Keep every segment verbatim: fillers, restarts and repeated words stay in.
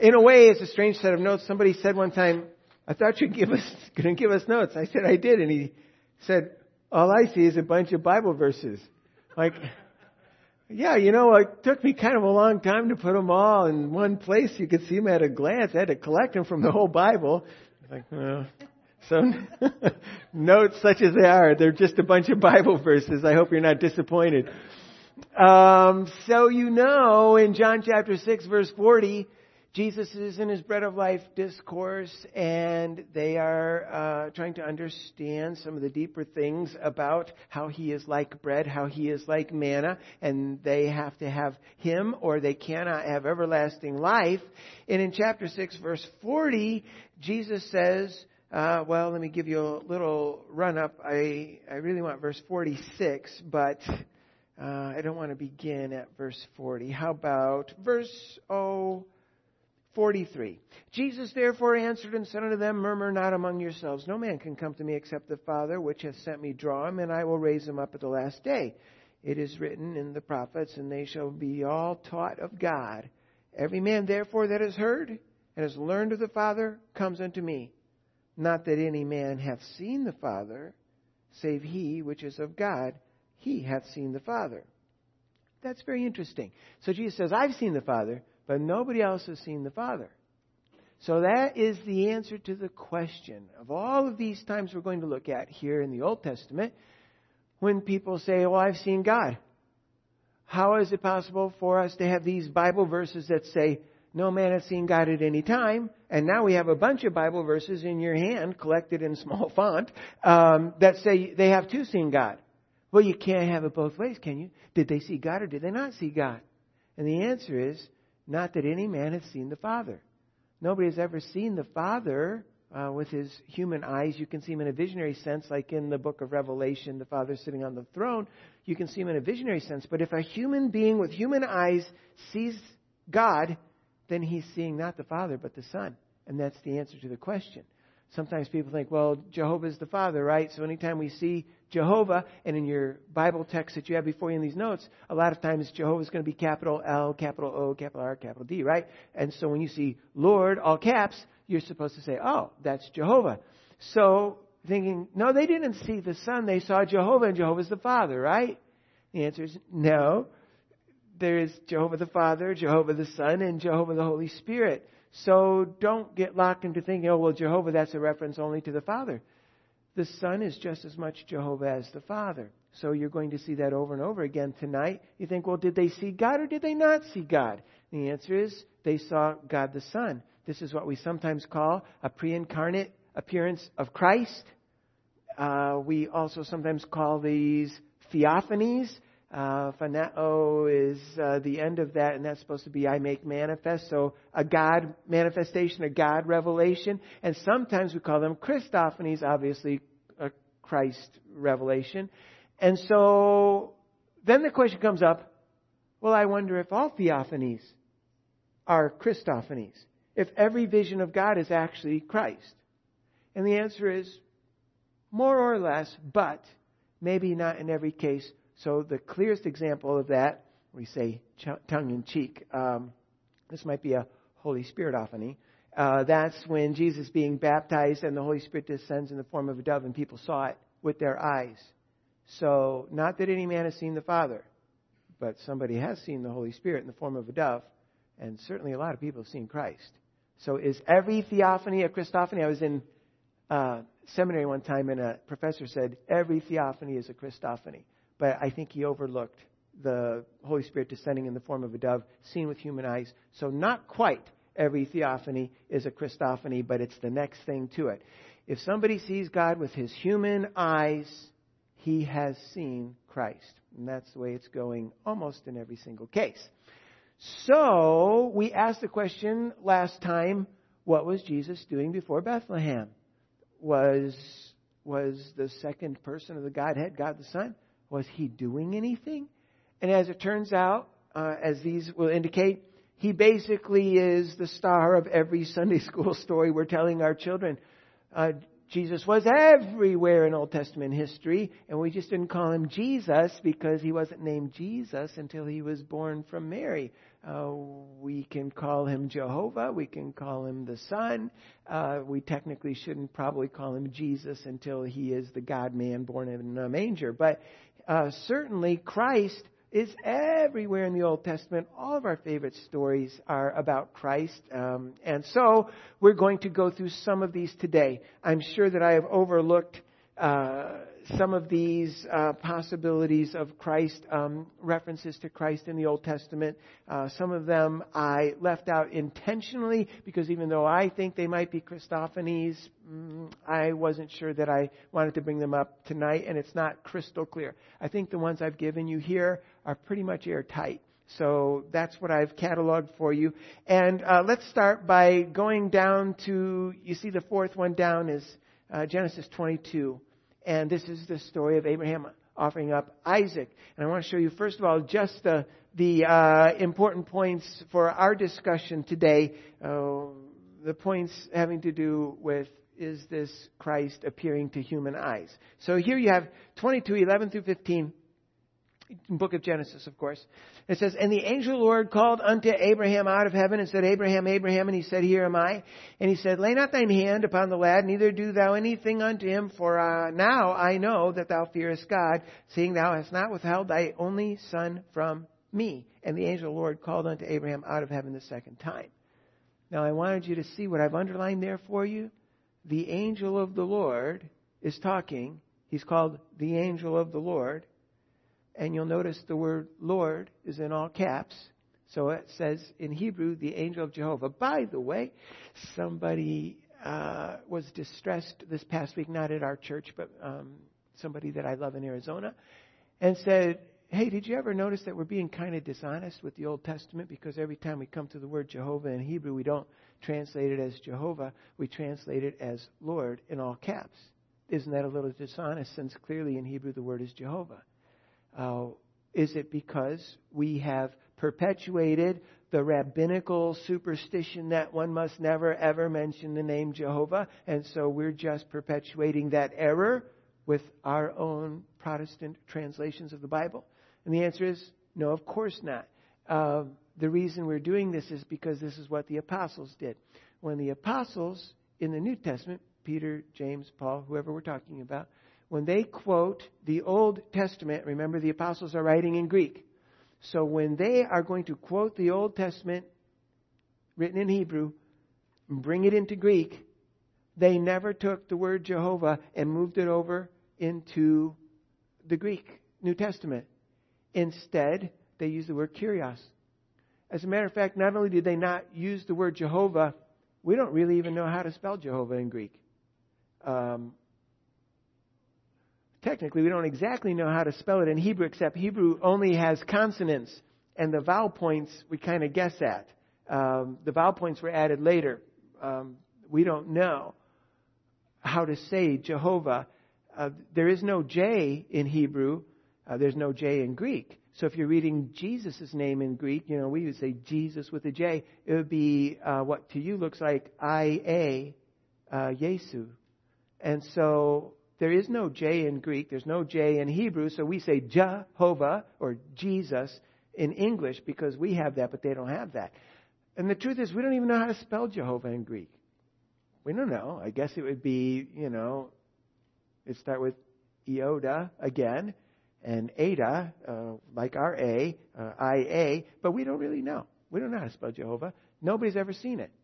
in a way, it's a strange set of notes. Somebody said one time, I thought you'd give us, going to give us notes. I said, I did. And he said, all I see is a bunch of Bible verses. Like, yeah, you know, it took me kind of a long time to put them all in one place. You could see them at a glance. I had to collect them from the whole Bible. Like, well, so notes such as they are, they're just a bunch of Bible verses. I hope you're not disappointed. Um, so you know, in John chapter six, verse forty, Jesus is in his Bread of Life discourse, and they are uh, trying to understand some of the deeper things about how he is like bread, how he is like manna, and they have to have him or they cannot have everlasting life. And in chapter six, verse forty, Jesus says, uh, well, let me give you a little run-up. I, I really want verse forty-six, but uh, I don't want to begin at verse forty. How about verse, oh... forty-three. Jesus therefore answered and said unto them, Murmur not among yourselves. No man can come to me except the Father which hath sent me draw him, and I will raise him up at the last day. It is written in the prophets, and they shall be all taught of God. Every man therefore that has heard and has learned of the Father comes unto me. Not that any man hath seen the Father, save he which is of God, he hath seen the Father. That's very interesting. So Jesus says, I've seen the Father, but nobody else has seen the Father. So that is the answer to the question of all of these times we're going to look at here in the Old Testament when people say, well, I've seen God. How is it possible for us to have these Bible verses that say, no man has seen God at any time, and now we have a bunch of Bible verses in your hand, collected in small font, um, that say they have too seen God. Well, you can't have it both ways, can you? Did they see God or did they not see God? And the answer is, not that any man has seen the Father. Nobody has ever seen the Father uh, with his human eyes. You can see him in a visionary sense, like in the book of Revelation, the Father sitting on the throne. You can see him in a visionary sense. But if a human being with human eyes sees God, then he's seeing not the Father, but the Son. And that's the answer to the question. Sometimes people think, well, Jehovah is the Father, right? So anytime we see Jehovah, and in your Bible text that you have before you in these notes, a lot of times Jehovah is going to be capital L, capital O, capital R, capital D, right? And so when you see Lord, all caps, you're supposed to say, oh, that's Jehovah. So thinking, no, they didn't see the Son. They saw Jehovah, and Jehovah's the Father, right? The answer is no. There is Jehovah the Father, Jehovah the Son, and Jehovah the Holy Spirit. So don't get locked into thinking, oh, well, Jehovah, that's a reference only to the Father. The Son is just as much Jehovah as the Father. So you're going to see that over and over again tonight. You think, well, did they see God or did they not see God? And the answer is, they saw God the Son. This is what we sometimes call a pre-incarnate appearance of Christ. Uh, we also sometimes call these theophanies. Uh, Phaneo is uh, the end of that, and that's supposed to be I make manifest. So a God manifestation, a God revelation. And sometimes we call them Christophanies, obviously a Christ revelation. And so then the question comes up, well, I wonder if all theophanies are Christophanies. If every vision of God is actually Christ. And the answer is more or less, but maybe not in every case. So the clearest example of that, we say tongue-in-cheek, um, this might be a Holy Spirit-ophany. Uh, that's when Jesus is being baptized and the Holy Spirit descends in the form of a dove and people saw it with their eyes. So not that any man has seen the Father, but somebody has seen the Holy Spirit in the form of a dove, and certainly a lot of people have seen Christ. So is every theophany a Christophany? I was in uh, seminary one time and a professor said every theophany is a Christophany. But I think he overlooked the Holy Spirit descending in the form of a dove, seen with human eyes. So not quite every theophany is a Christophany, but it's the next thing to it. If somebody sees God with his human eyes, he has seen Christ. And that's the way it's going almost in every single case. So we asked the question last time, what was Jesus doing before Bethlehem? Was, was the second person of the Godhead, God the Son? Was he doing anything? And as it turns out, uh, as these will indicate, he basically is the star of every Sunday school story we're telling our children. Uh, Jesus was everywhere in Old Testament history, and we just didn't call him Jesus because he wasn't named Jesus until he was born from Mary. Uh, we can call him Jehovah. We can call him the Son. Uh, we technically shouldn't probably call him Jesus until he is the God-man born in a manger. But uh, certainly Christ is everywhere in the Old Testament. All of our favorite stories are about Christ. Um, and so we're going to go through some of these today. I'm sure that I have overlooked uh, some of these uh, possibilities of Christ, um, references to Christ in the Old Testament. Uh, some of them I left out intentionally because even though I think they might be Christophanies, mm, I wasn't sure that I wanted to bring them up tonight, and it's not crystal clear. I think the ones I've given you here are pretty much airtight. So that's what I've cataloged for you. And uh, let's start by going down to, you see the fourth one down is uh, Genesis twenty-two. And this is the story of Abraham offering up Isaac. And I want to show you, first of all, just the, the uh, important points for our discussion today. Uh, the points having to do with, is this Christ appearing to human eyes? So here you have twenty-two, eleven through fifteen. Book of Genesis, of course. It says, "And the angel of the Lord called unto Abraham out of heaven and said, Abraham, Abraham. And he said, Here am I. And he said, Lay not thine hand upon the lad, neither do thou anything unto him. For uh, now I know that thou fearest God, seeing thou hast not withheld thy only son from me. And the angel of the Lord called unto Abraham out of heaven the second time." Now I wanted you to see what I've underlined there for you. The angel of the Lord is talking. He's called the angel of the Lord. And you'll notice the word Lord is in all caps. So it says in Hebrew, the angel of Jehovah. By the way, somebody uh, was distressed this past week, not at our church, but um, somebody that I love in Arizona, and said, hey, did you ever notice that we're being kind of dishonest with the Old Testament? Because every time we come to the word Jehovah in Hebrew, we don't translate it as Jehovah. We translate it as Lord in all caps. Isn't that a little dishonest, since clearly in Hebrew the word is Jehovah? Uh, is it because we have perpetuated the rabbinical superstition that one must never ever mention the name Jehovah, and so we're just perpetuating that error with our own Protestant translations of the Bible? And the answer is no, of course not. Uh, the reason we're doing this is because this is what the apostles did. When the apostles in the New Testament, Peter, James, Paul, whoever we're talking about, when they quote the Old Testament, remember the apostles are writing in Greek. So when they are going to quote the Old Testament written in Hebrew and bring it into Greek, they never took the word Jehovah and moved it over into the Greek New Testament. Instead, they used the word Kyrios. As a matter of fact, not only did they not use the word Jehovah, we don't really even know how to spell Jehovah in Greek. Um, Technically, we don't exactly know how to spell it in Hebrew, except Hebrew only has consonants, and the vowel points we kind of guess at. Um, the vowel points were added later. Um, we don't know how to say Jehovah. Uh, there is no J in Hebrew. Uh, there's no J in Greek. So if you're reading Jesus' name in Greek, you know, we would say Jesus with a J. It would be uh, what to you looks like I A, uh, Yesu. And so there is no J in Greek. There's no J in Hebrew. So we say Jehovah or Jesus in English because we have that, but they don't have that. And the truth is, we don't even know how to spell Jehovah in Greek. We don't know. I guess it would be, you know, it'd start with Ioda again and Ada, uh, like our A, uh, I A, but we don't really know. We don't know how to spell Jehovah. Nobody's ever seen it.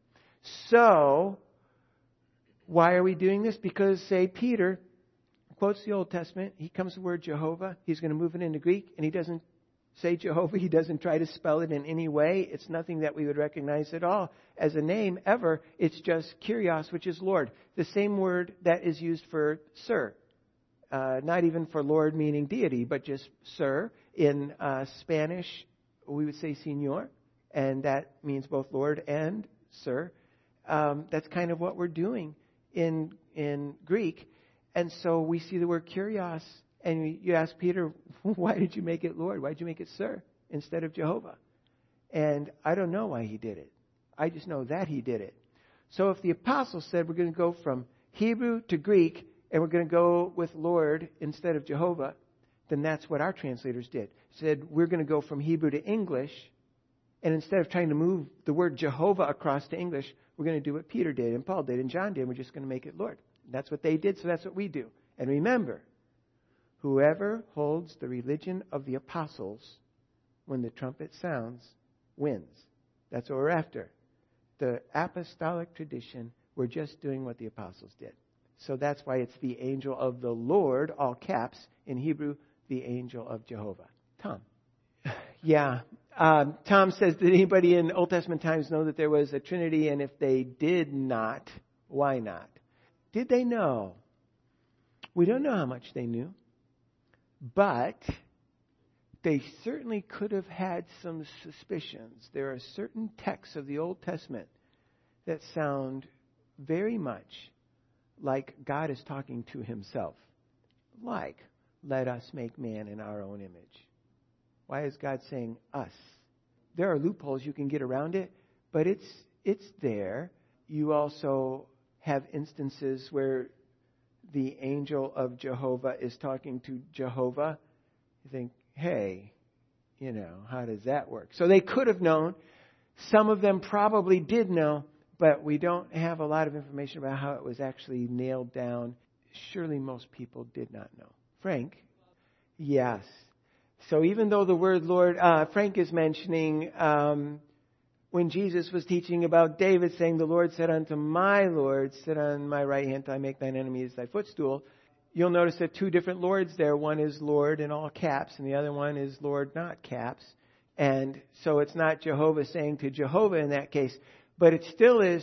So why are we doing this? Because, say, Peter quotes the Old Testament. He comes to the word Jehovah. He's going to move it into Greek, and he doesn't say Jehovah. He doesn't try to spell it in any way. It's nothing that we would recognize at all as a name ever. It's just Kyrios, which is Lord. The same word that is used for Sir. Uh, not even for Lord meaning deity, but just Sir. In uh, Spanish, we would say Señor, and that means both Lord and Sir. Um, that's kind of what we're doing in in Greek. And so we see the word Kyrios, and you ask Peter, why did you make it Lord? Why did you make it Sir instead of Jehovah? And I don't know why he did it. I just know that he did it. So if the apostles said we're going to go from Hebrew to Greek, and we're going to go with Lord instead of Jehovah, then that's what our translators did. Said, we're going to go from Hebrew to English, and instead of trying to move the word Jehovah across to English, we're going to do what Peter did and Paul did and John did. We're just going to make it Lord. That's what they did, so that's what we do. And remember, whoever holds the religion of the apostles when the trumpet sounds wins. That's what we're after. The apostolic tradition, we're just doing what the apostles did. So that's why it's the angel of the Lord, all caps, in Hebrew, the angel of Jehovah. Tom. Yeah. Um, Tom says, did anybody in Old Testament times know that there was a Trinity? And if they did not, why not? Did they know? We don't know how much they knew. But they certainly could have had some suspicions. There are certain texts of the Old Testament that sound very much like God is talking to himself. Like, let us make man in our own image. Why is God saying us? There are loopholes you can get around it, but it's it's there. You also have instances where the angel of Jehovah is talking to Jehovah. You think, hey, you know, how does that work? So they could have known. Some of them probably did know, but we don't have a lot of information about how it was actually nailed down. Surely most people did not know. Frank? Yes. So even though the word Lord, uh, Frank is mentioning um, when Jesus was teaching about David saying, the Lord said unto my Lord, sit on my right hand till I make thine enemies thy footstool. You'll notice that two different Lords there. One is Lord in all caps, and the other one is Lord not caps. And so it's not Jehovah saying to Jehovah in that case, but it still is,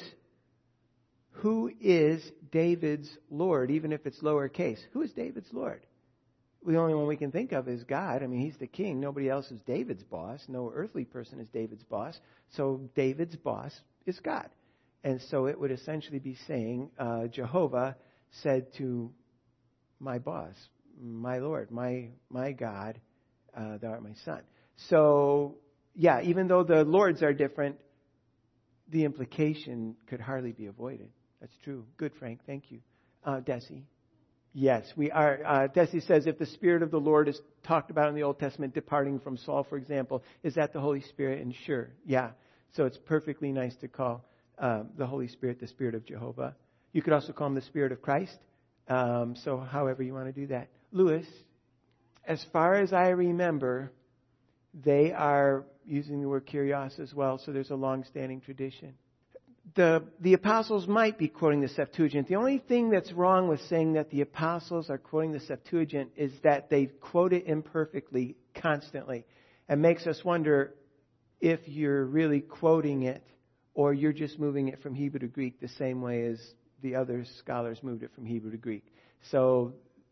who is David's Lord, even if it's lowercase? Who is David's Lord? The only one we can think of is God. I mean, he's the king. Nobody else is David's boss. No earthly person is David's boss. So David's boss is God. And so it would essentially be saying, uh, Jehovah said to my boss, my Lord, my my God, uh, thou art my son. So, yeah, even though the Lords are different, the implication could hardly be avoided. That's true. Good, Frank. Thank you. Uh, Desi. Yes, we are. Uh, Desi says, if the Spirit of the Lord is talked about in the Old Testament, departing from Saul, for example, is that the Holy Spirit? And sure, yeah. So it's perfectly nice to call uh, the Holy Spirit the Spirit of Jehovah. You could also call him the Spirit of Christ. Um, so however you want to do that. Lewis, as far as I remember, they are using the word kurios as well, so there's a long-standing tradition. The the apostles might be quoting the Septuagint. The only thing that's wrong with saying that the apostles are quoting the Septuagint is that they quote it imperfectly constantly. It makes us wonder if you're really quoting it or you're just moving it from Hebrew to Greek the same way as the other scholars moved it from Hebrew to Greek. So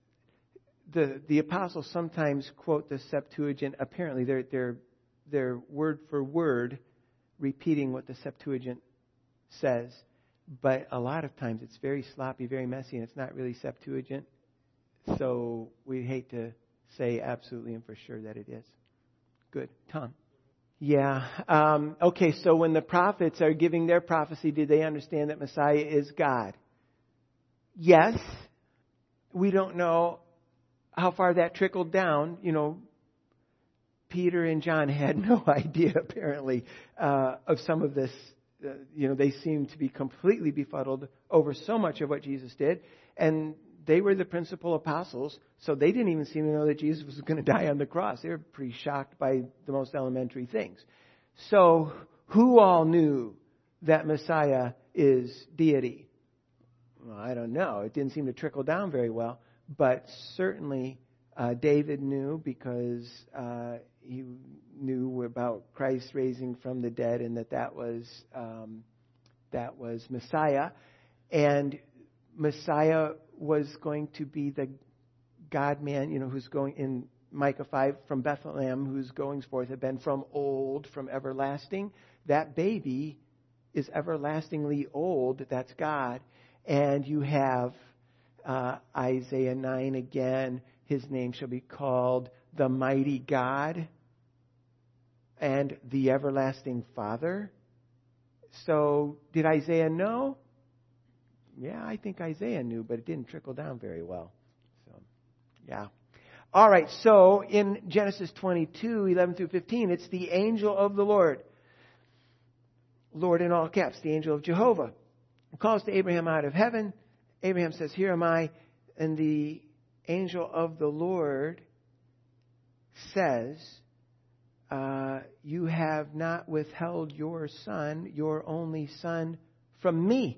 the the apostles sometimes quote the Septuagint. Apparently they're they're they're word for word repeating what the Septuagint says, but a lot of times it's very sloppy, very messy, and it's not really Septuagint. So we hate to say absolutely and for sure that it is. Good. Tom? Yeah. Um, okay, so when the prophets are giving their prophecy, did they understand that Messiah is God? Yes. We don't know how far that trickled down. You know, Peter and John had no idea, apparently, uh, of some of this. Uh, you know, they seemed to be completely befuddled over so much of what Jesus did. And they were the principal apostles, so they didn't even seem to know that Jesus was going to die on the cross. They were pretty shocked by the most elementary things. So, who all knew that Messiah is deity? Well, I don't know. It didn't seem to trickle down very well. But certainly, uh, David knew because uh, he knew about Christ raising from the dead and that that was um, that was Messiah. And Messiah was going to be the God-man, you know, who's going in Micah five from Bethlehem, whose goings forth have been from old, from everlasting. That baby is everlastingly old. That's God. And you have uh, Isaiah nine again. His name shall be called the Mighty God and the Everlasting Father. So, did Isaiah know? yeah, I think Isaiah knew, but it didn't trickle down very well. So, yeah. All right, so in Genesis twenty-two, eleven through fifteen, it's the angel of the Lord. Lord in all caps, the angel of Jehovah. Calls to Abraham out of heaven. Abraham says, here am I. And the angel of the Lord says, uh, you have not withheld your son, your only son, from me.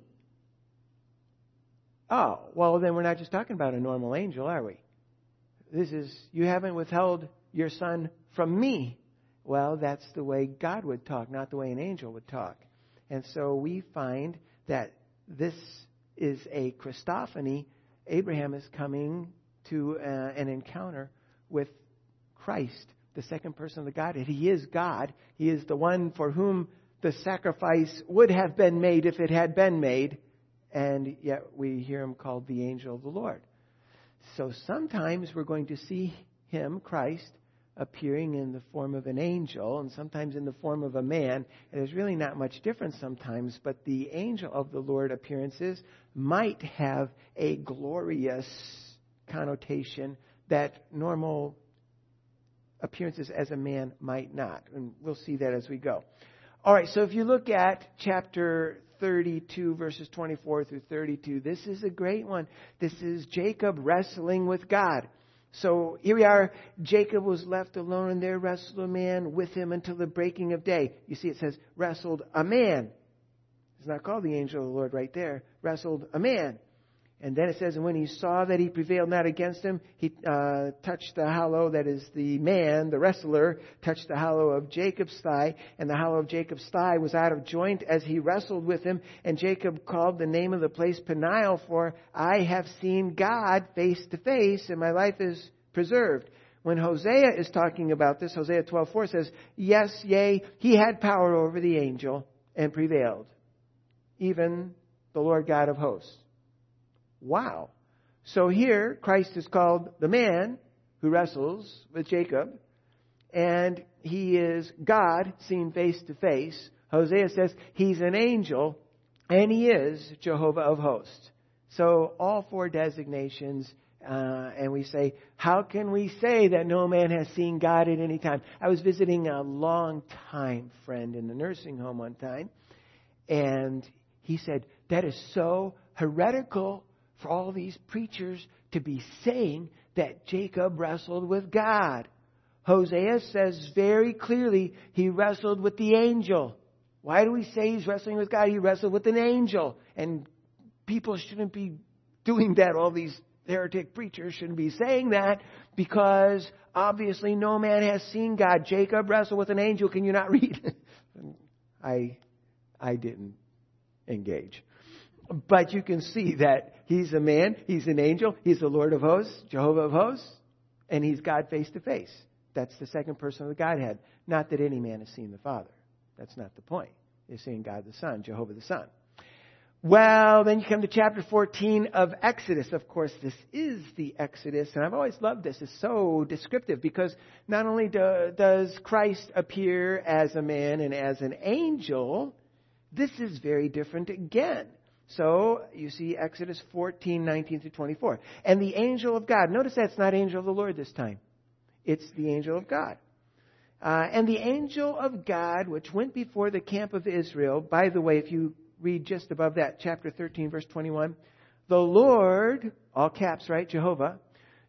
Oh, well, then we're not just talking about a normal angel, are we? This is, you haven't withheld your son from me. Well, that's the way God would talk, not the way an angel would talk. And so we find that this is a Christophany. Abraham is coming to uh, an encounter with Christ, the second person of the Godhead. He is God. He is the one for whom the sacrifice would have been made if it had been made. And yet we hear him called the angel of the Lord. So sometimes we're going to see him, Christ, appearing in the form of an angel and sometimes in the form of a man. And there's really not much difference sometimes, but the angel of the Lord appearances might have a glorious connotation that normal appearances as a man might not. And we'll see that as we go. All right, so if you look at chapter thirty-two, verses twenty-four through thirty-two, this is a great one. This is Jacob wrestling with God. So here we are. Jacob was left alone, and there wrestled a man with him until the breaking of day. You see, it says, wrestled a man. It's not called the angel of the Lord right there. Wrestled a man. And then it says, and when he saw that he prevailed not against him, he uh, touched the hollow, that is the man, the wrestler, touched the hollow of Jacob's thigh. And the hollow of Jacob's thigh was out of joint as he wrestled with him. And Jacob called the name of the place Peniel, for I have seen God face to face, and my life is preserved. When Hosea is talking about this, Hosea twelve four says, yes, yea, he had power over the angel and prevailed, even the Lord God of hosts. Wow. So here, Christ is called the man who wrestles with Jacob, and he is God seen face to face. Hosea says he's an angel, and he is Jehovah of hosts. So all four designations, uh, and we say, how can we say that no man has seen God at any time? I was visiting a long-time friend in the nursing home one time, and he said, that is so heretical for all these preachers to be saying that Jacob wrestled with God. Hosea says very clearly he wrestled with the angel. Why do we say he's wrestling with God? He wrestled with an angel. And people shouldn't be doing that. All these heretic preachers shouldn't be saying that, because obviously no man has seen God. Jacob wrestled with an angel. Can you not read? I, I didn't engage. But you can see that he's a man, he's an angel, he's the Lord of hosts, Jehovah of hosts, and he's God face to face. That's the second person of the Godhead. Not that any man has seen the Father. That's not the point. They're seeing God the Son, Jehovah the Son. Well, then you come to chapter fourteen of Exodus. Of course, this is the Exodus, and I've always loved this. It's so descriptive, because not only do, does Christ appear as a man and as an angel, this is very different again. So you see Exodus fourteen, nineteen through twenty-four. And the angel of God. Notice that's not angel of the Lord this time. It's the angel of God. Uh, and the angel of God, which went before the camp of Israel. By the way, if you read just above that, chapter thirteen, verse twenty-one. The Lord, all caps, right? Jehovah.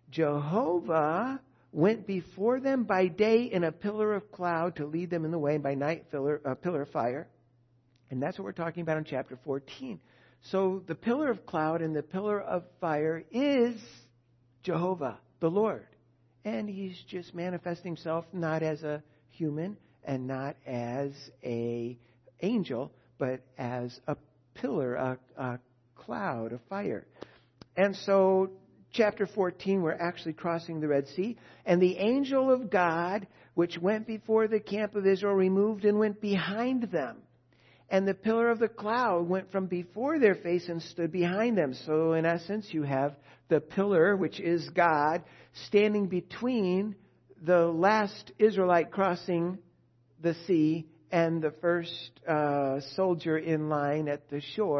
Jehovah went before them by day in a pillar of cloud to lead them in the way, and by night pillar, a pillar of fire. And that's what we're talking about in chapter fourteen. So the pillar of cloud and the pillar of fire is Jehovah, the Lord. And he's just manifesting himself not as a human and not as a angel, but as a pillar, a, a cloud of fire. And so chapter fourteen, we're actually crossing the Red Sea. And the angel of God, which went before the camp of Israel, removed and went behind them. And the pillar of the cloud went from before their face and stood behind them. So in essence, you have the pillar, which is God, standing between the last Israelite crossing the sea and the first uh, soldier in line at the shore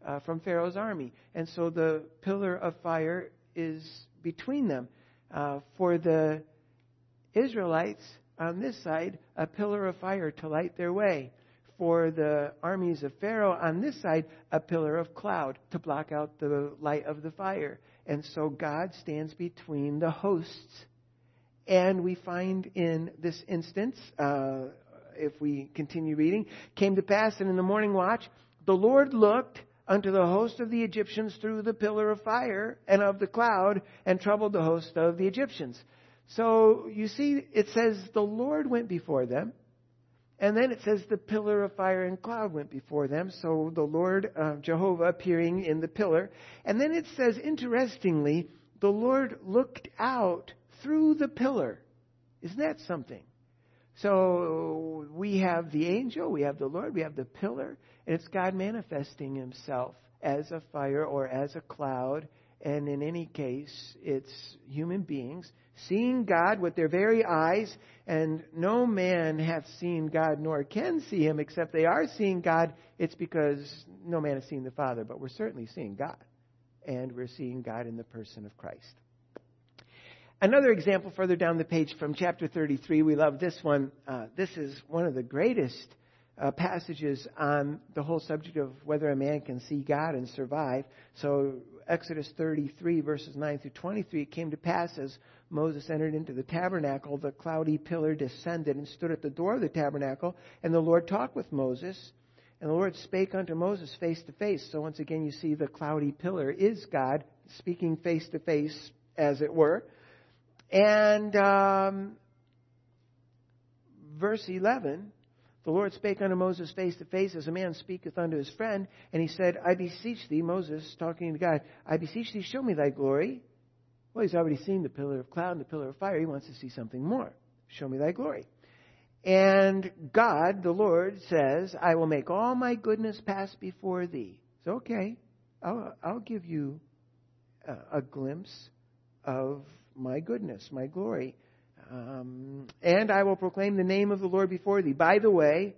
uh, from Pharaoh's army. And so the pillar of fire is between them. Uh, for the Israelites on this side, a pillar of fire to light their way. For the armies of Pharaoh on this side, a pillar of cloud to block out the light of the fire. And so God stands between the hosts. And we find in this instance, uh, if we continue reading, came to pass, and in the morning watch, the Lord looked unto the host of the Egyptians through the pillar of fire and of the cloud, and troubled the host of the Egyptians. So you see, it says the Lord went before them. And then it says the pillar of fire and cloud went before them. So the Lord, uh, Jehovah, appearing in the pillar. And then it says, interestingly, the Lord looked out through the pillar. Isn't that something? So we have the angel, we have the Lord, we have the pillar. And it's God manifesting himself as a fire or as a cloud. And in any case, it's human beings seeing God with their very eyes. And no man hath seen God nor can see him, except they are seeing God. It's because no man has seen the Father. But we're certainly seeing God. And we're seeing God in the person of Christ. Another example further down the page from chapter thirty-three. We love this one. Uh, this is one of the greatest uh, passages on the whole subject of whether a man can see God and survive. So Exodus thirty-three, verses nine through twenty-three, it came to pass as Moses entered into the tabernacle, the cloudy pillar descended and stood at the door of the tabernacle, and the Lord talked with Moses. And the Lord spake unto Moses face to face. So once again, you see the cloudy pillar is God speaking face to face, as it were. And um, verse eleven, the Lord spake unto Moses face to face, as a man speaketh unto his friend. And he said, I beseech thee, Moses talking to God, I beseech thee, show me thy glory. Well, he's already seen the pillar of cloud and the pillar of fire. He wants to see something more. Show me thy glory. And God, the Lord, says, I will make all my goodness pass before thee. So, okay, I'll, I'll give you a, a glimpse of my goodness, my glory. Um, and I will proclaim the name of the Lord before thee. By the way,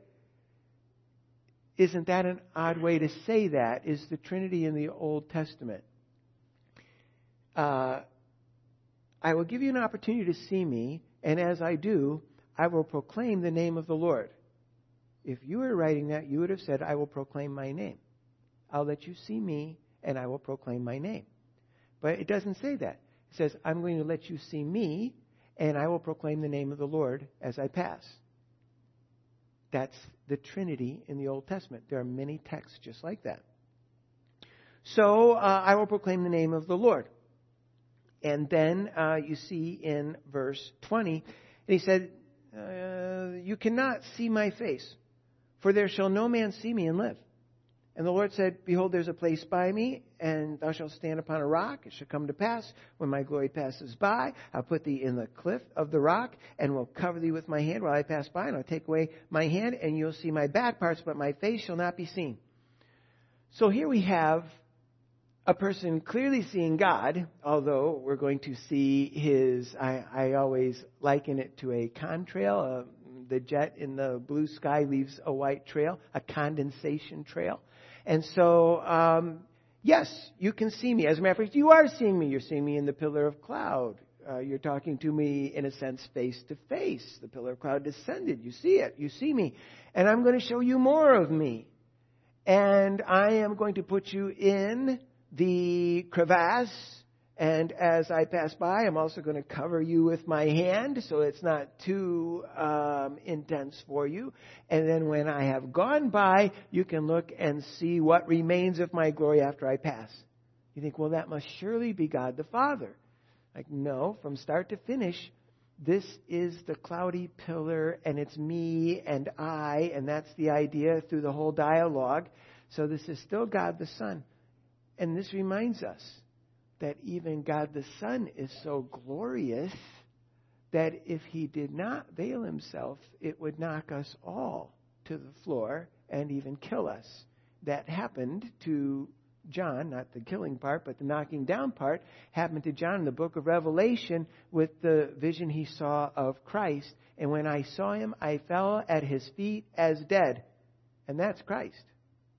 isn't that an odd way to say that? Is the Trinity in the Old Testament? Uh, I will give you an opportunity to see me, and as I do, I will proclaim the name of the Lord. If you were writing that, you would have said, I will proclaim my name. I'll let you see me, and I will proclaim my name. But it doesn't say that. It says, I'm going to let you see me, and I will proclaim the name of the Lord as I pass. That's the Trinity in the Old Testament. There are many texts just like that. So, uh, I will proclaim the name of the Lord. And then uh, you see in verse twenty, and he said, uh, you cannot see my face, for there shall no man see me and live. And the Lord said, behold, there's a place by me, and thou shalt stand upon a rock. It shall come to pass, when my glory passes by, I'll put thee in the cliff of the rock, and will cover thee with my hand while I pass by, and I'll take away my hand, and you'll see my bad parts, but my face shall not be seen. So here we have a person clearly seeing God, although we're going to see his, I, I always liken it to a contrail. Uh, the jet in the blue sky leaves a white trail, a condensation trail. And so, um, yes, you can see me. As a matter of fact, you are seeing me. You're seeing me in the pillar of cloud. Uh, you're talking to me, in a sense, face to face. The pillar of cloud descended. You see it. You see me. And I'm going to show you more of me. And I am going to put you in the crevasse, and as I pass by, I'm also going to cover you with my hand so it's not too um, intense for you. And then when I have gone by, you can look and see what remains of my glory after I pass. You think, well, that must surely be God the Father. Like, no, from start to finish, this is the cloudy pillar, and it's me and I, and that's the idea through the whole dialogue. So this is still God the Son. And this reminds us that even God the Son is so glorious that if he did not veil himself, it would knock us all to the floor and even kill us. That happened to John, not the killing part, but the knocking down part, happened to John in the book of Revelation with the vision he saw of Christ. And when I saw him, I fell at his feet as dead. And that's Christ.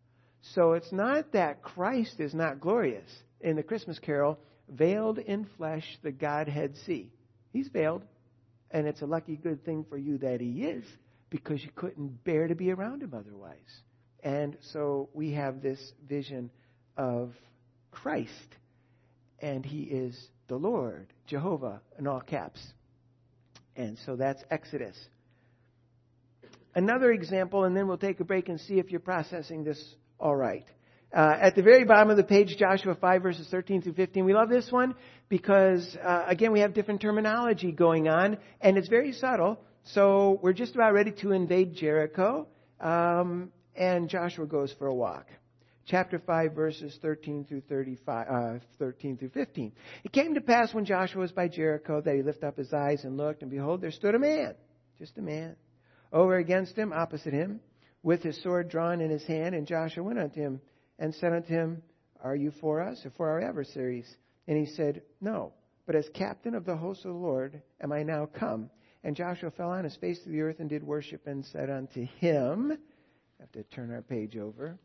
So it's not that Christ is not glorious. In the Christmas carol, veiled in flesh, the Godhead see. He's veiled, and it's a lucky good thing for you that he is, because you couldn't bear to be around him otherwise. And so we have this vision of Christ, and he is the Lord, Jehovah, in all caps. And so that's Exodus. Another example, and then we'll take a break and see if you're processing this all right. Uh, at the very bottom of the page, Joshua five, verses thirteen through fifteen. We love this one because, uh, again, we have different terminology going on, and it's very subtle. So we're just about ready to invade Jericho, um, and Joshua goes for a walk. Chapter five, verses thirteen through thirty-five, uh, thirteen through fifteen. It came to pass when Joshua was by Jericho that he lifted up his eyes and looked, and behold, there stood a man, just a man, over against him, opposite him, with his sword drawn in his hand. And Joshua went unto him and said unto him, Are you for us or for our adversaries? And he said, No, but as captain of the host of the Lord am I now come. And Joshua fell on his face to the earth and did worship and said unto him, I have to turn our page over.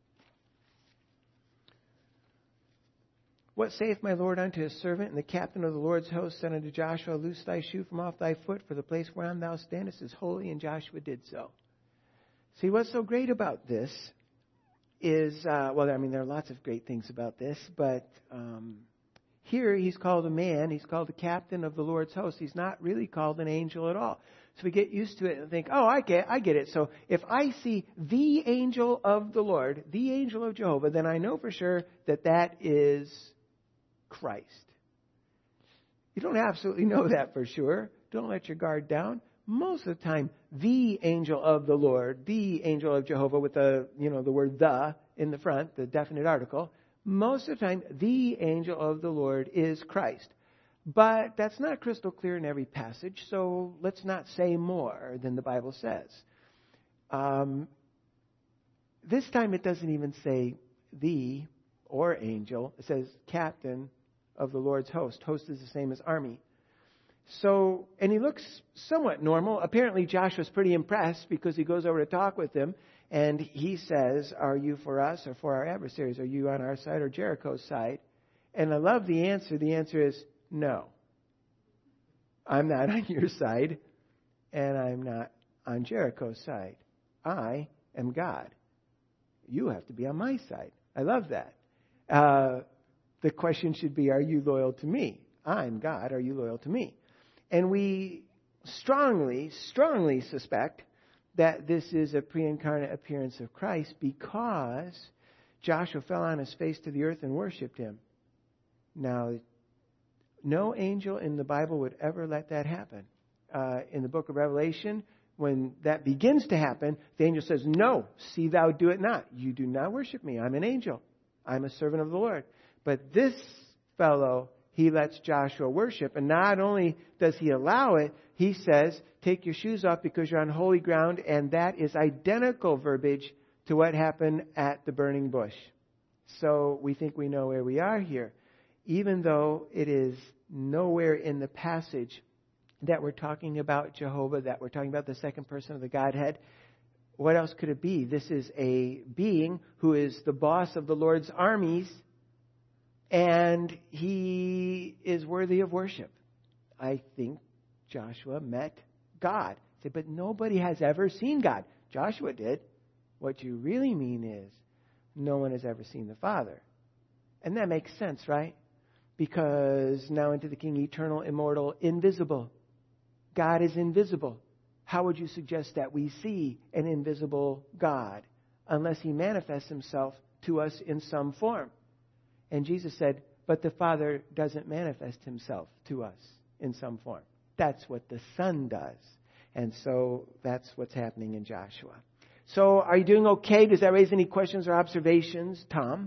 What saith my Lord unto his servant? And the captain of the Lord's host said unto Joshua, Loose thy shoe from off thy foot, for the place whereon thou standest is holy. And Joshua did so. See, what's so great about this is, uh, well, I mean, there are lots of great things about this, but um, here he's called a man. He's called the captain of the Lord's host. He's not really called an angel at all. So we get used to it and think, oh, I get, I get it. So if I see the angel of the Lord, the angel of Jehovah, then I know for sure that that is Christ. You don't absolutely know that for sure. Don't let your guard down. Most of the time, the angel of the Lord, the angel of Jehovah with the, you know, the word the in the front, the definite article, most of the time, the angel of the Lord is Christ. But that's not crystal clear in every passage, so let's not say more than the Bible says. Um, this time it doesn't even say the or angel. It says captain of the Lord's host. Host is the same as army. So, and he looks somewhat normal. Apparently Joshua's pretty impressed because he goes over to talk with him and he says, Are you for us or for our adversaries? Are you on our side or Jericho's side? And I love the answer. The answer is no. I'm not on your side and I'm not on Jericho's side. I am God. You have to be on my side. I love that. Uh, the question should be, are you loyal to me? I'm God. Are you loyal to me? And we strongly, strongly suspect that this is a pre-incarnate appearance of Christ because Joshua fell on his face to the earth and worshipped him. Now, no angel in the Bible would ever let that happen. Uh, in the book of Revelation, when that begins to happen, the angel says, No, see thou do it not. You do not worship me. I'm an angel. I'm a servant of the Lord. But this fellow, he lets Joshua worship. And not only does he allow it, he says, Take your shoes off because you're on holy ground. And that is identical verbiage to what happened at the burning bush. So we think we know where we are here. Even though it is nowhere in the passage that we're talking about Jehovah, that we're talking about the second person of the Godhead, what else could it be? This is a being who is the boss of the Lord's armies, and he is worthy of worship. I think Joshua met God. I said, but nobody has ever seen God. Joshua did. What you really mean is, no one has ever seen the Father. And that makes sense, right? Because now unto the King, eternal, immortal, invisible. God is invisible. How would you suggest that we see an invisible God unless he manifests himself to us in some form? And Jesus said, but the Father doesn't manifest himself to us in some form. That's what the Son does. And so that's what's happening in Joshua. So are you doing okay? Does that raise any questions or observations, Tom?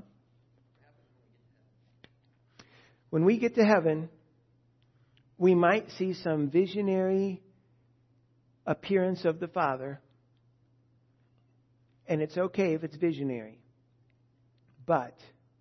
When we get to heaven, we might see some visionary appearance of the Father. And it's okay if it's visionary. But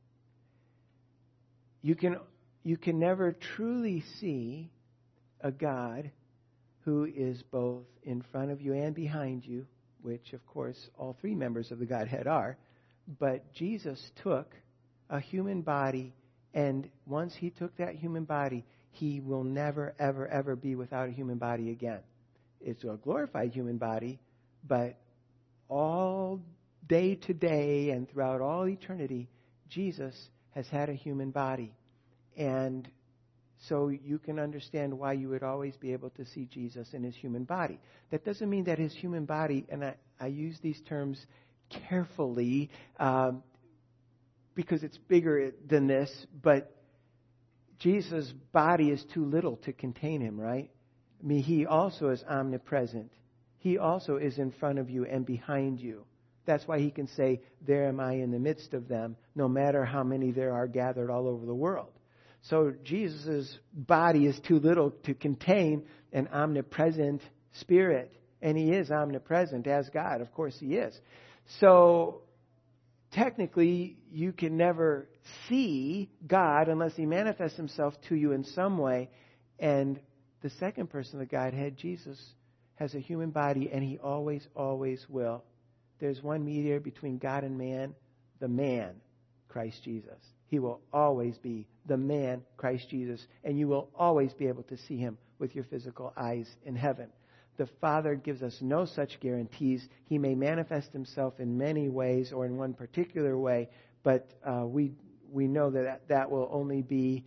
you can you can never truly see a God who is both in front of you and behind you, which, of course, all three members of the Godhead are. But Jesus took a human body, and once he took that human body, he will never, ever, ever be without a human body again. It's a glorified human body, but all day to day and throughout all eternity, Jesus has had a human body. And so you can understand why you would always be able to see Jesus in his human body. That doesn't mean that his human body, and I, I use these terms carefully um, because it's bigger than this, but Jesus' body is too little to contain him, right? I mean, he also is omnipresent. He also is in front of you and behind you. That's why he can say, there am I in the midst of them, no matter how many there are gathered all over the world. So Jesus' body is too little to contain an omnipresent spirit. And he is omnipresent as God. Of course he is. So technically, you can never see God unless he manifests himself to you in some way. And the second person of the Godhead, Jesus, has a human body, and he always, always will. There's one mediator between God and man, the man, Christ Jesus. He will always be the man, Christ Jesus, and you will always be able to see him with your physical eyes in heaven. The Father gives us no such guarantees. He may manifest himself in many ways or in one particular way, but uh, we we know that that will only be,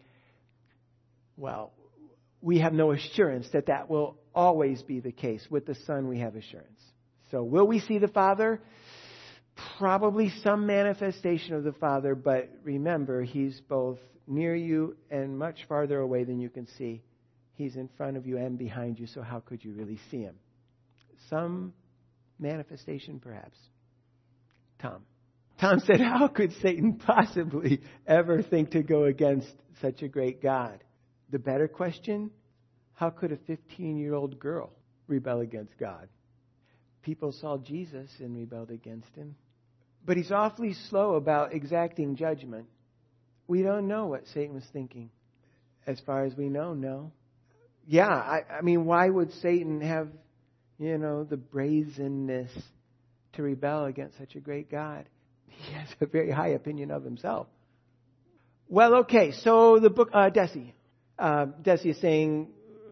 well, we have no assurance that that will always be the case. With the Son, we have assurance. So will we see the Father? Probably some manifestation of the Father, but remember, he's both near you and much farther away than you can see. He's in front of you and behind you, so how could you really see him? Some manifestation, perhaps. Tom. Tom said, how could Satan possibly ever think to go against such a great God? The better question, how could a fifteen-year-old girl rebel against God? People saw Jesus and rebelled against him. But he's awfully slow about exacting judgment. We don't know what Satan was thinking. As far as we know, no. Yeah, I, I mean, why would Satan have, you know, the brazenness to rebel against such a great God? He has a very high opinion of himself. Well, okay, so the book, uh, Desi. Uh, Desi is saying,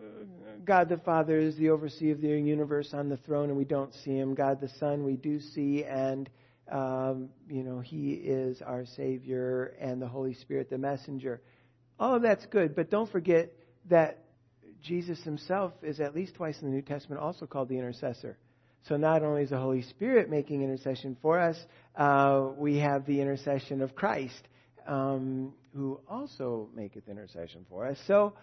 God the Father is the overseer of the universe on the throne, and we don't see him. God the Son we do see, and, um, you know, he is our Savior, and the Holy Spirit the messenger. All of that's good, but don't forget that Jesus himself is at least twice in the New Testament also called the intercessor. So not only is the Holy Spirit making intercession for us, uh, we have the intercession of Christ, um, who also maketh intercession for us. So,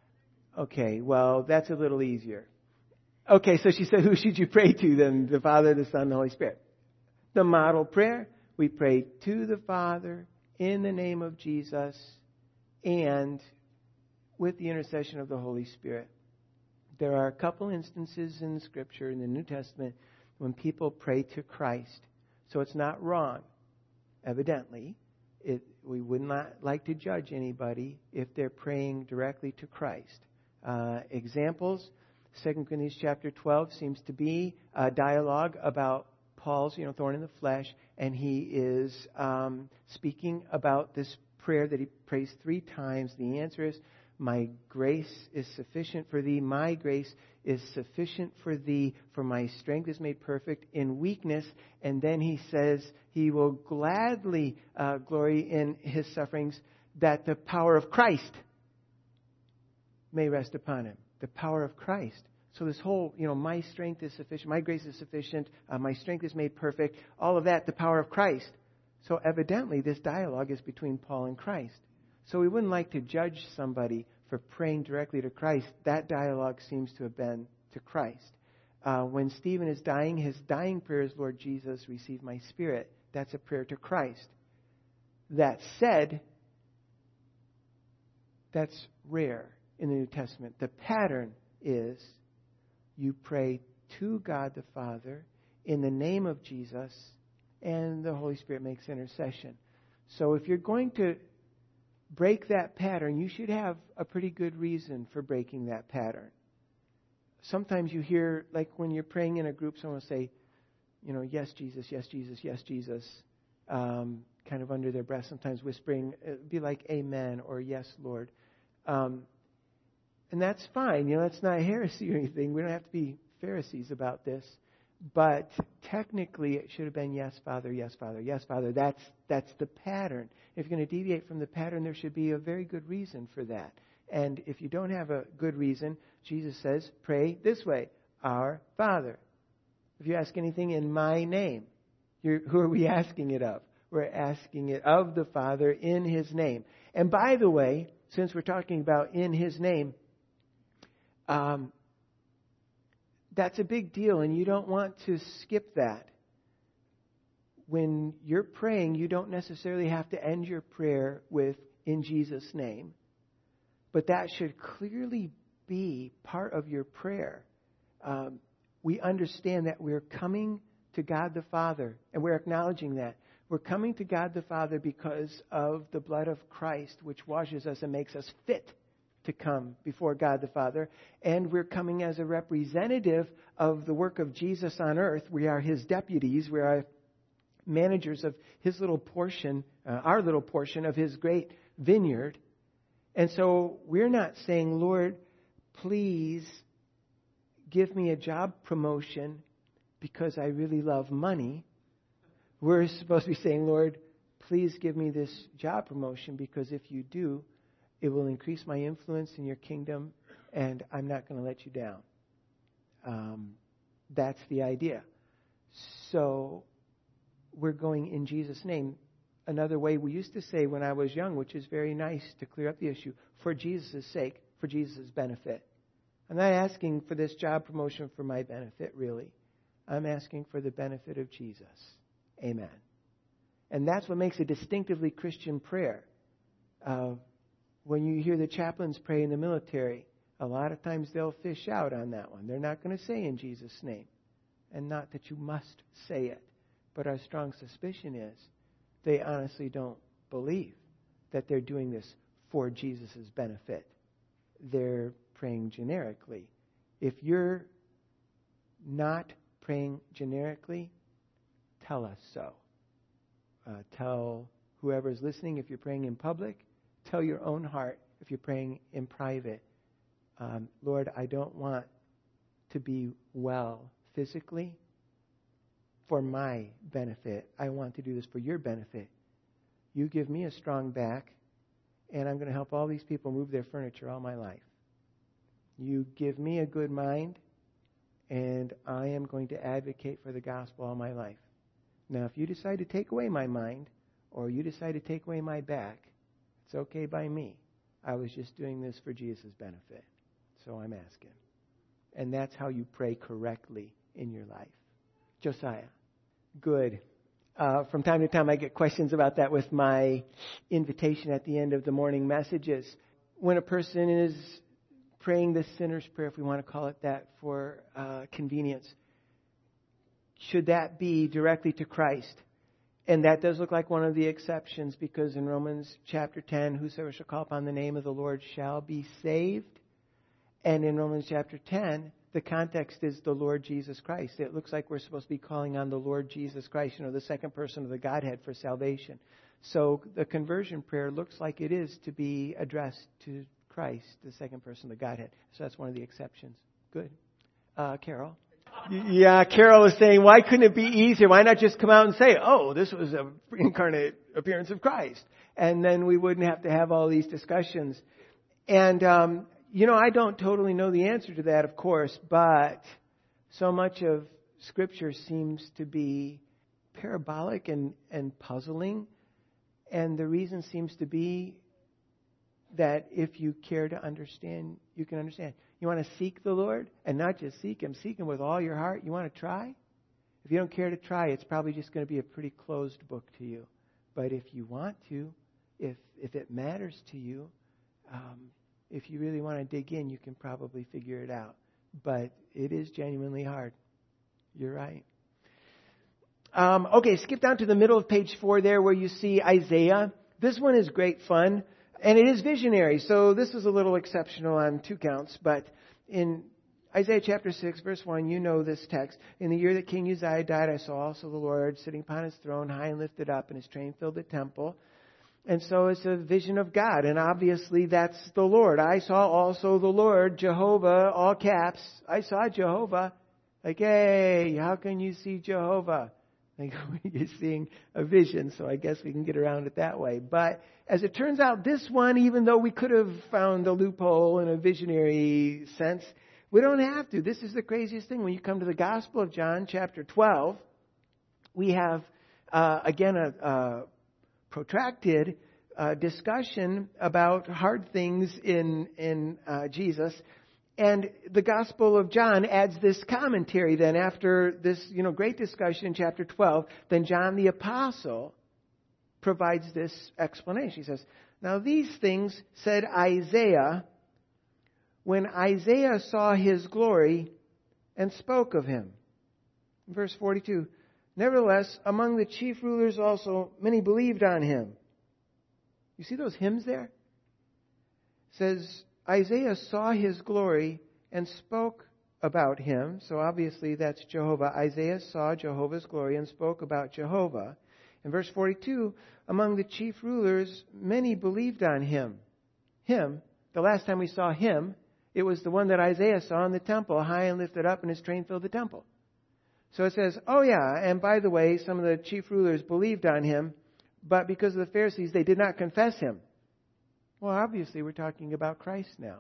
okay, well, that's a little easier. Okay, so she said, who should you pray to then? The Father, the Son, the Holy Spirit. The model prayer, we pray to the Father in the name of Jesus and with the intercession of the Holy Spirit. There are a couple instances in Scripture, in the New Testament, when people pray to Christ. So it's not wrong, evidently. It, we would not like to judge anybody if they're praying directly to Christ. Uh, examples, Second Corinthians chapter twelve seems to be a dialogue about Paul's, you know, thorn in the flesh, and he is um, speaking about this prayer that he prays three times. The answer is, my grace is sufficient for thee. My grace is sufficient for thee, for my strength is made perfect in weakness. And then he says he will gladly uh, glory in his sufferings, that the power of Christ may rest upon him. The power of Christ. So this whole, you know, my strength is sufficient, my grace is sufficient, uh, my strength is made perfect, all of that, the power of Christ. So evidently this dialogue is between Paul and Christ. So we wouldn't like to judge somebody for praying directly to Christ. That dialogue seems to have been to Christ. Uh, when Stephen is dying, his dying prayer is, Lord Jesus, receive my spirit. That's a prayer to Christ. That said, that's rare in the New Testament. The pattern is you pray to God the Father in the name of Jesus, and the Holy Spirit makes intercession. So if you're going to break that pattern, you should have a pretty good reason for breaking that pattern. Sometimes you hear, like when you're praying in a group, someone will say, you know, yes, Jesus, yes, Jesus, yes, Jesus. um, kind of under their breath, sometimes whispering. It'd be like amen or yes, Lord. Um, and that's fine. You know, that's not heresy or anything. We don't have to be Pharisees about this. But technically, it should have been yes, Father, yes, Father, yes, Father. That's that's the pattern. If you're going to deviate from the pattern, there should be a very good reason for that. And if you don't have a good reason, Jesus says, pray this way, Our Father. If you ask anything in my name, you're, who are we asking it of? We're asking it of the Father in His name. And by the way, since we're talking about in His name, um, that's a big deal, and you don't want to skip that. When you're praying, you don't necessarily have to end your prayer with in Jesus' name. But that should clearly be part of your prayer. Um, we understand that we're coming to God the Father, and we're acknowledging that. We're coming to God the Father because of the blood of Christ, which washes us and makes us fit to come before God the Father. And we're coming as a representative of the work of Jesus on earth. We are His deputies. We are managers of His little portion, uh, our little portion of His great vineyard. And so we're not saying, Lord, please give me a job promotion because I really love money. We're supposed to be saying, Lord, please give me this job promotion because if you do, it will increase my influence in your kingdom and I'm not going to let you down. Um, that's the idea. So we're going in Jesus' name. Another way we used to say when I was young, which is very nice to clear up the issue, for Jesus' sake, for Jesus' benefit. I'm not asking for this job promotion for my benefit, really. I'm asking for the benefit of Jesus. Amen. And that's what makes a distinctively Christian prayer. Uh, when you hear the chaplains pray in the military, a lot of times they'll fish out on that one. They're not going to say in Jesus' name. And not that you must say it. But our strong suspicion is they honestly don't believe that they're doing this for Jesus' benefit. They're praying generically. If you're not praying generically, tell us so. Uh, tell whoever's listening if you're praying in public. Tell your own heart if you're praying in private. Um, Lord, I don't want to be well physically for my benefit. I want to do this for your benefit. You give me a strong back, and I'm going to help all these people move their furniture all my life. You give me a good mind, and I am going to advocate for the gospel all my life. Now, if you decide to take away my mind, or you decide to take away my back, it's okay by me. I was just doing this for Jesus' benefit. So I'm asking. And that's how you pray correctly in your life. Josiah. Good. Uh, from time to time I get questions about that with my invitation at the end of the morning messages. When a person is praying the sinner's prayer, if we want to call it that for uh, convenience, should that be directly to Christ? And that does look like one of the exceptions, because in Romans chapter ten, whosoever shall call upon the name of the Lord shall be saved. And in Romans chapter ten, the context is the Lord Jesus Christ. It looks like we're supposed to be calling on the Lord Jesus Christ, you know, the second person of the Godhead for salvation. So the conversion prayer looks like it is to be addressed to Christ, the second person of the Godhead. So that's one of the exceptions. Good. Uh, Carol? Yeah, Carol is saying, why couldn't it be easier? Why not just come out and say, oh, this was a incarnate appearance of Christ? And then we wouldn't have to have all these discussions. And, um, you know, I don't totally know the answer to that, of course, but so much of Scripture seems to be parabolic and, and puzzling. And the reason seems to be that if you care to understand, you can understand. You want to seek the Lord, and not just seek Him, seek Him with all your heart. You want to try? If you don't care to try, it's probably just going to be a pretty closed book to you. But if you want to, if if it matters to you, um, if you really want to dig in, you can probably figure it out. But it is genuinely hard. You're right. Um, okay, skip down to the middle of page four there where you see Isaiah. This one is great fun. And it is visionary, so this is a little exceptional on two counts. But in Isaiah chapter six, verse one, you know this text. In the year that King Uzziah died, I saw also the Lord sitting upon his throne, high and lifted up, and his train filled the temple. And so it's a vision of God. And obviously that's the Lord. I saw also the Lord, Jehovah, all caps. I saw Jehovah. Like, hey, how can you see Jehovah? Like, you're seeing a vision, so I guess we can get around it that way. But as it turns out, this one, even though we could have found a loophole in a visionary sense, we don't have to. This is the craziest thing. When you come to the Gospel of John, chapter twelve, we have, uh, again, a, a protracted uh, discussion about hard things in, in uh, Jesus. And the Gospel of John adds this commentary then after this, you know, great discussion in chapter twelve. Then John the Apostle provides this explanation. He says, now these things said Isaiah when Isaiah saw his glory and spoke of him. Verse forty-two, nevertheless, among the chief rulers also many believed on him. You see those hymns there? It says, Isaiah saw his glory and spoke about him. So obviously that's Jehovah. Isaiah saw Jehovah's glory and spoke about Jehovah. In verse forty-two, among the chief rulers, many believed on him. Him, the last time we saw him, it was the one that Isaiah saw in the temple, high and lifted up, and his train filled the temple. So it says, oh yeah, and by the way, some of the chief rulers believed on him, but because of the Pharisees, they did not confess him. Well, obviously, we're talking about Christ now.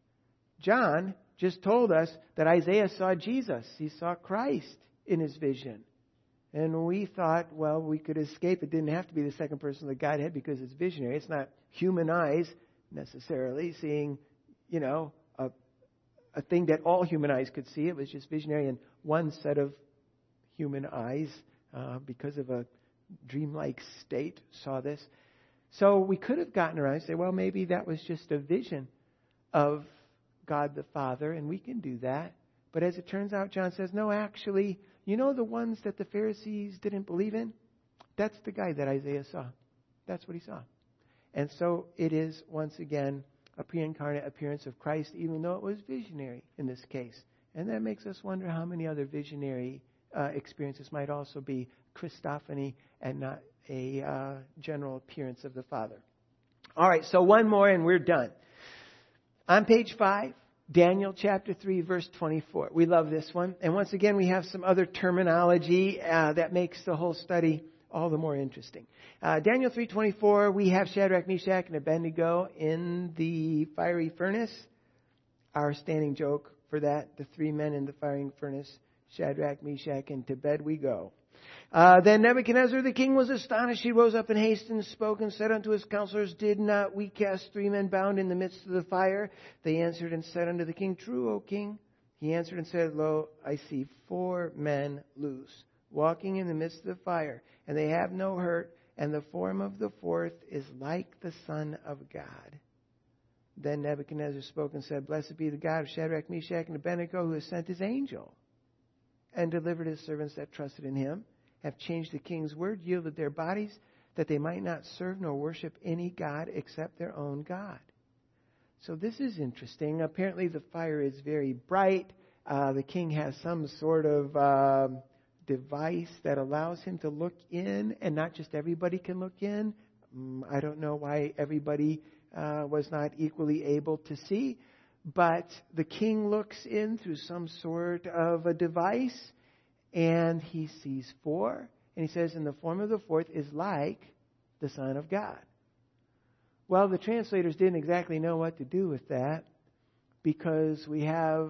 John just told us that Isaiah saw Jesus. He saw Christ in his vision. And we thought, well, we could escape. It didn't have to be the second person of the Godhead because it's visionary. It's not human eyes necessarily seeing, you know, a, a thing that all human eyes could see. It was just visionary in one set of human eyes uh, because of a dreamlike state saw this. So we could have gotten around and say, well, maybe that was just a vision of God the Father, and we can do that. But as it turns out, John says, no, actually, you know the ones that the Pharisees didn't believe in? That's the guy that Isaiah saw. That's what he saw. And so it is, once again, a pre-incarnate appearance of Christ, even though it was visionary in this case. And that makes us wonder how many other visionary uh, experiences might also be Christophany and not a uh, general appearance of the Father. All right, so one more and we're done. On page five, Daniel chapter three, verse twenty-four. We love this one. And once again, we have some other terminology uh, that makes the whole study all the more interesting. Uh, Daniel three twenty-four, we have Shadrach, Meshach, and Abednego in the fiery furnace. Our standing joke for that, the three men in the firing furnace, Shadrach, Meshach, and to bed we go. Uh, then Nebuchadnezzar the king was astonished. He rose up in haste and spoke and said unto his counselors, did not we cast three men bound in the midst of the fire? They answered and said unto the king, true, O king. He answered and said, lo, I see four men loose, walking in the midst of the fire, and they have no hurt, and the form of the fourth is like the Son of God. Then Nebuchadnezzar spoke and said, blessed be the God of Shadrach, Meshach, and Abednego, who has sent his angel and delivered his servants that trusted in him, have changed the king's word, yielded their bodies, that they might not serve nor worship any god except their own God. So this is interesting. Apparently the fire is very bright. Uh, the king has some sort of uh, device that allows him to look in, and not just everybody can look in. Um, I don't know why everybody uh, was not equally able to see, but the king looks in through some sort of a device, and he sees four. And he says, and the form of the fourth is like the Son of God. Well, the translators didn't exactly know what to do with that, because we have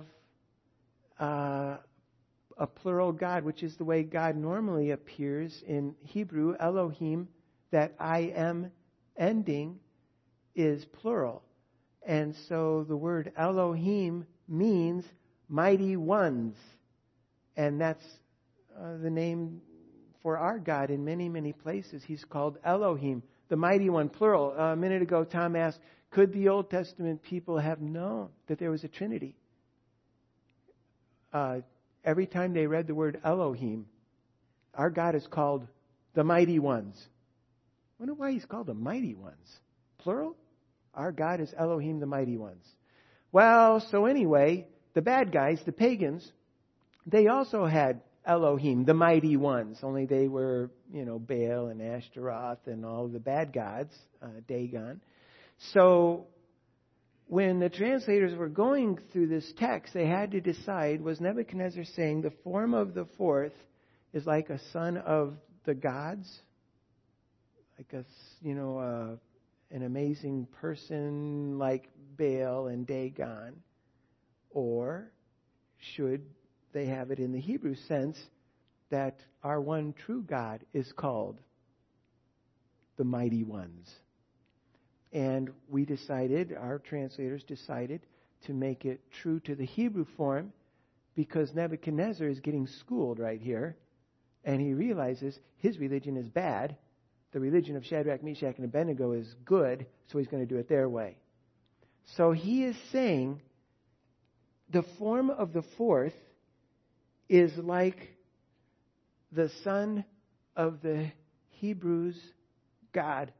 uh, a plural God, which is the way God normally appears in Hebrew. Elohim, that I am ending, is plural. And so the word Elohim means mighty ones. And that's uh, the name for our God in many, many places. He's called Elohim, the mighty one, plural. Uh, a minute ago, Tom asked, could the Old Testament people have known that there was a Trinity? Uh, every time they read the word Elohim, our God is called the mighty ones. I wonder why he's called the mighty ones. Plural? Our God is Elohim, the mighty ones. Well, so anyway, the bad guys, the pagans, they also had Elohim, the mighty ones, only they were, you know, Baal and Ashtaroth and all the bad gods, uh, Dagon. So when the translators were going through this text, they had to decide, was Nebuchadnezzar saying the form of the fourth is like a son of the gods? Like a, you know, uh, an amazing person like Baal and Dagon? Or should they have it in the Hebrew sense that our one true God is called the Mighty Ones? And we decided, our translators decided, to make it true to the Hebrew form because Nebuchadnezzar is getting schooled right here. And he realizes his religion is bad. The religion of Shadrach, Meshach, and Abednego is good, so he's going to do it their way. So he is saying the form of the fourth is like the son of the Hebrews' God.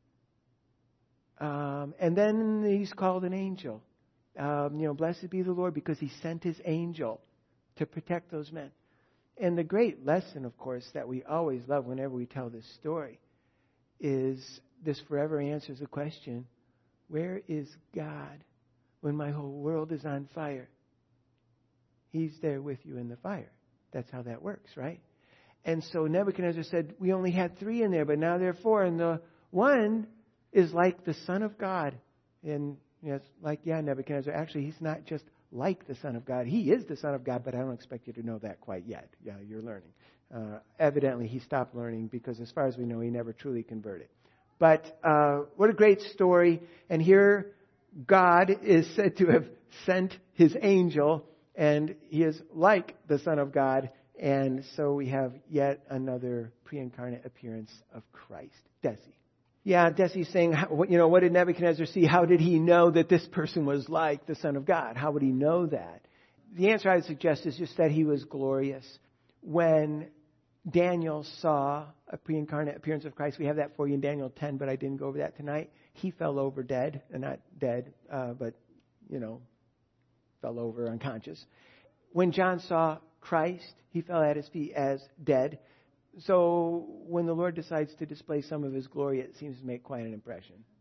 Um, and then he's called an angel. Um, you know, blessed be the Lord because he sent his angel to protect those men. And the great lesson, of course, that we always love whenever we tell this story is this forever answers the question, where is God when my whole world is on fire? He's there with you in the fire. That's how that works, right? And so Nebuchadnezzar said, we only had three in there, but now there are four. And the one is like the Son of God. And you know, it's like, yeah, Nebuchadnezzar, actually, he's not just like the Son of God. He is the Son of God, but I don't expect you to know that quite yet. Yeah, you're learning. Uh, evidently, he stopped learning because as far as we know, he never truly converted. But uh, what a great story. And here, God is said to have sent his angel, and he is like the Son of God. And so we have yet another pre-incarnate appearance of Christ. Desi. Yeah, Desi's saying, you know, what did Nebuchadnezzar see? How did he know that this person was like the Son of God? How would he know that? The answer I would suggest is just that he was glorious. When Daniel saw a pre-incarnate appearance of Christ, we have that for you in Daniel ten, but I didn't go over that tonight. He fell over dead, and not dead, uh, but, you know, fell over unconscious. When John saw Christ, he fell at his feet as dead. So when the Lord decides to display some of his glory, it seems to make quite an impression.